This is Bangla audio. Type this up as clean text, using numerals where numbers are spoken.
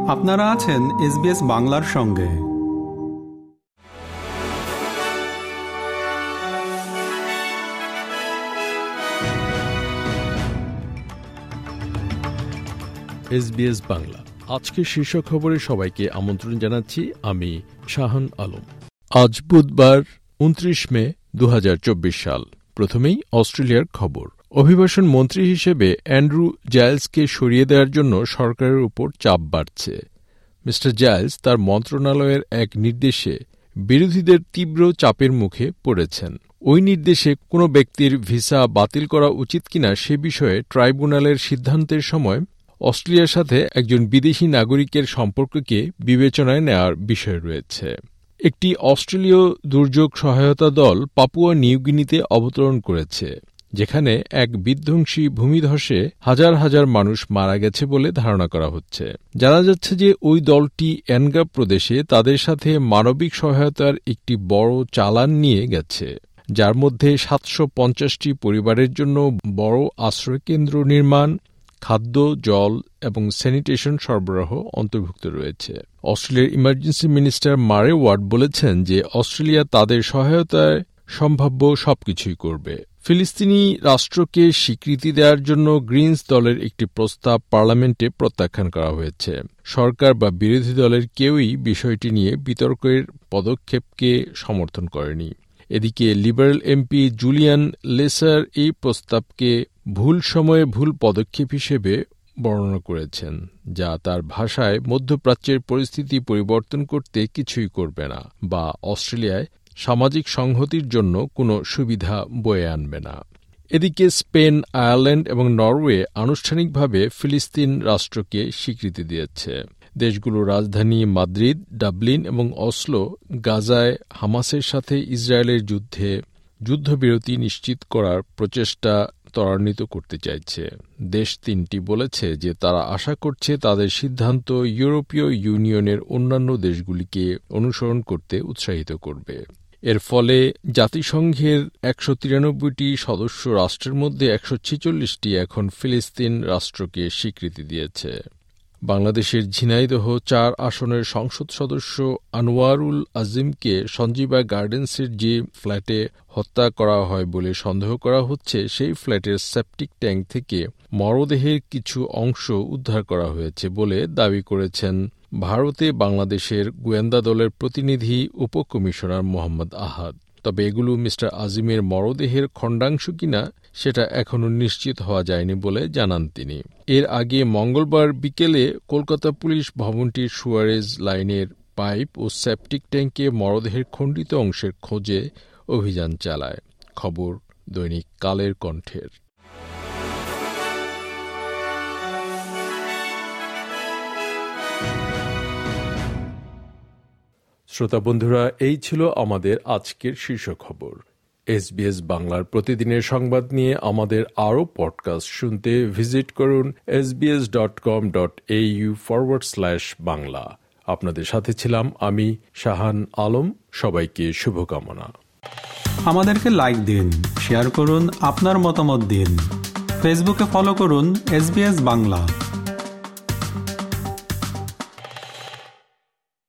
আপনারা আছেন SBS বাংলার সঙ্গে। SBS বাংলা আজকের শীর্ষ খবরে সবাইকে আমন্ত্রণ জানাচ্ছি। আমি শাহান আলম। আজ বুধবার 29 মে 2024 সাল। প্রথমেই অস্ট্রেলিয়ার খবর। অভিবাসন মন্ত্রী হিসেবে অ্যান্ড্রু জাইলসকে সরিয়ে দেওয়ার জন্য সরকারের উপর চাপ বাড়ছে। মিস্টার জাইলস তার মন্ত্রণালয়ের এক নির্দেশে বিরোধীদের তীব্র চাপের মুখে পড়েছেন। ওই নির্দেশে কোনো ব্যক্তির ভিসা বাতিল করা উচিত কিনা সে বিষয়ে ট্রাইব্যুনালের সিদ্ধান্তের সময় অস্ট্রেলিয়ার সাথে একজন বিদেশি নাগরিকের সম্পর্ককে বিবেচনায় নেওয়ার বিষয় রয়েছে। একটি অস্ট্রেলীয় দুর্যোগ সহায়তা দল পাপুয়া নিউগিনিতে অবতরণ করেছে, যেখানে এক বিধ্বংসী ভূমিধসে হাজার হাজার মানুষ মারা গেছে বলে ধারণা করা হচ্ছে। জানা যাচ্ছে যে ওই দলটি এনগা প্রদেশে তাদের সাথে মানবিক সহায়তার একটি বড় চালান নিয়ে গেছে, যার মধ্যে 750টি পরিবারের জন্য বড় আশ্রয়কেন্দ্র নির্মাণ, খাদ্য, জল এবং স্যানিটেশন সরবরাহ অন্তর্ভুক্ত রয়েছে। অস্ট্রেলিয়ার ইমার্জেন্সি মিনিস্টার মারে ওয়ার্ড বলেছেন যে অস্ট্রেলিয়া তাদের সহায়তায় সম্ভাব্য সবকিছুই করবে। ফিলিস্তিনি রাষ্ট্রকে স্বীকৃতি দেওয়ার জন্য গ্রিনস দলের একটি প্রস্তাব পার্লামেন্টে প্রত্যাখ্যান করা হয়েছে। সরকার বা বিরোধী দলের কেউই বিষয়টি নিয়ে বিতর্কের পদক্ষেপকে সমর্থন করেনি। এদিকে লিবারেল এমপি জুলিয়ান লেসার এই প্রস্তাবকে ভুল সময়ে ভুল পদক্ষেপ হিসেবে বর্ণনা করেছেন, যা তার ভাষায় মধ্যপ্রাচ্যের পরিস্থিতি পরিবর্তন করতে কিছুই করবে না বা অস্ট্রেলিয়ায় সামাজিক সংহতির জন্য কোনো সুবিধা বয়ে আনবে না। এদিকে স্পেন, আয়ারল্যান্ড এবং নরওয়ে আনুষ্ঠানিকভাবে ফিলিস্তিন রাষ্ট্রকে স্বীকৃতি দিয়েছে। দেশগুলোর রাজধানী মাদ্রিদ, ডাবলিন এবং অসলো গাজায় হামাসের সাথে ইসরায়েলের যুদ্ধবিরতি নিশ্চিত করার প্রচেষ্টা ত্বরান্বিত করতে চাইছে। দেশ তিনটি বলেছে যে তারা আশা করছে তাদের সিদ্ধান্ত ইউরোপীয় ইউনিয়নের অন্যান্য দেশগুলিকে অনুসরণ করতে উৎসাহিত করবে। এর ফলে জাতিসংঘের 193টি সদস্য রাষ্ট্রের মধ্যে 146টি এখন ফিলিস্তিন রাষ্ট্রকে স্বীকৃতি দিয়েছে। বাংলাদেশের ঝিনাইদহ 4 আসনের সংসদ সদস্য আনোয়ারুল আজিমকে সঞ্জীবা গার্ডেন্সের যে ফ্ল্যাটে হত্যা করা হয় বলে সন্দেহ করা হচ্ছে, সেই ফ্ল্যাটের সেপটিক ট্যাঙ্ক থেকে মরদেহের কিছু অংশ উদ্ধার করা হয়েছে বলে দাবি করেছেন ভারতে বাংলাদেশের গোয়েন্দা দলের প্রতিনিধি উপকমিশনার মোহাম্মদ আহাদ। তবে এগুলো মিস্টার আজিমের মরদেহের খণ্ডাংশ কিনা সেটা এখনও নিশ্চিত হওয়া যায়নি বলে জানান তিনি। এর আগে মঙ্গলবার বিকেলে কলকাতা পুলিশ ভবনটির সুয়ারেজ লাইনের পাইপ ও সেপটিক ট্যাঙ্কে মরদেহের খণ্ডিত অংশের খোঁজে অভিযান চালায়। খবর দৈনিক কালের কণ্ঠের। শ্রোতা বন্ধুরা, এই ছিল আমাদের আজকের শীর্ষ খবর। SBS বাংলার প্রতিদিনের সংবাদ নিয়ে আমাদের আরও পডকাস্ট শুনতে ভিজিট করুন sbs.com.au/বাংলা। আপনাদের সাথে ছিলাম আমি শাহান আলম। সবাইকে শুভকামনা। আমাদেরকে লাইক দিন, শেয়ার করুন, আপনার মতামত দিন। ফেসবুকে ফলো করুন SBS বাংলা।